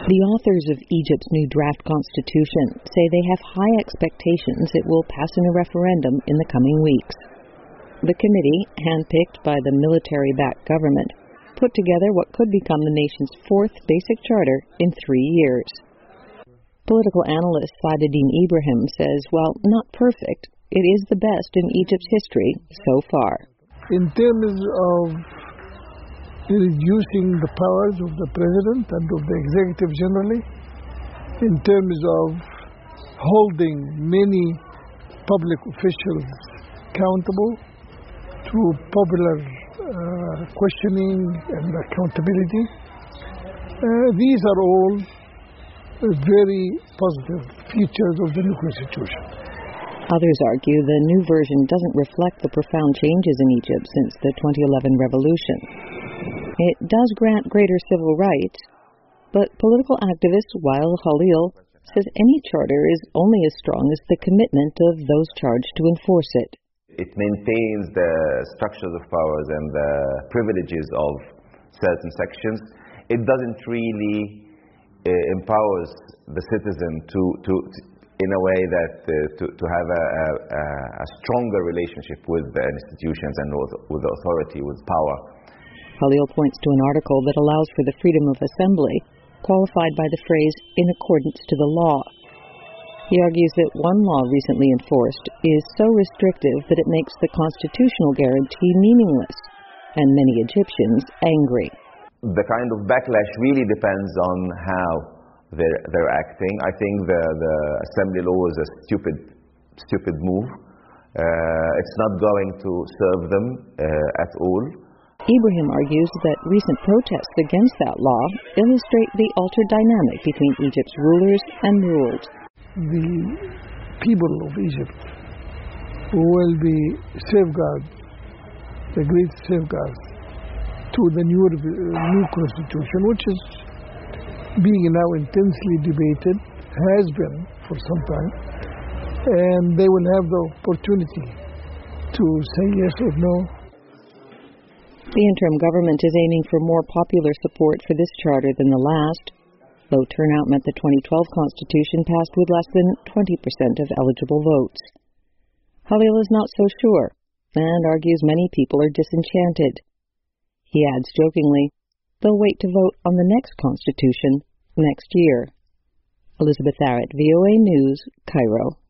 The authors of Egypt's new draft constitution say they have high expectations it will pass in a referendum in the coming weeks. The committee, handpicked by the military-backed government, put together what could become the nation's fourth basic charter in 3 years. Political analyst Saadetdine Ibrahim says, while not perfect, it is the best in Egypt's history so far. In terms of reducing the powers of the president and of the executive generally, in terms of holding many public officials accountable through popular questioning and accountability. These are all very positive features of the new constitution. Others argue the new version doesn't reflect the profound changes in Egypt since the 2011 revolution. It does grant greater civil rights, but political activist Wael Khalil says any charter is only as strong as the commitment of those charged to enforce it. It maintains the structures of powers and the privileges of certain sections. It doesn't really empowers the citizen to in a way that to have a stronger relationship with the institutions and with the authority, with power. Khalil points to an article that allows for the freedom of assembly, qualified by the phrase, in accordance to the law. He argues that one law recently enforced is so restrictive that it makes the constitutional guarantee meaningless, and many Egyptians angry. The kind of backlash really depends on how they're acting. I think the assembly law is a stupid move. It's not going to serve them at all. Ibrahim argues that recent protests against that law illustrate the altered dynamic between Egypt's rulers and ruled. The people of Egypt will be safeguards, the great safeguards to the new constitution, which is being now intensely debated, has been for some time, and they will have the opportunity to say yes or no. The interim government is aiming for more popular support for this charter than the last. Low turnout meant the 2012 constitution passed with less than 20% of eligible votes. Khalil is not so sure, and argues many people are disenchanted. He adds jokingly, they'll wait to vote on the next constitution next year. Elizabeth Arrett, VOA News, Cairo.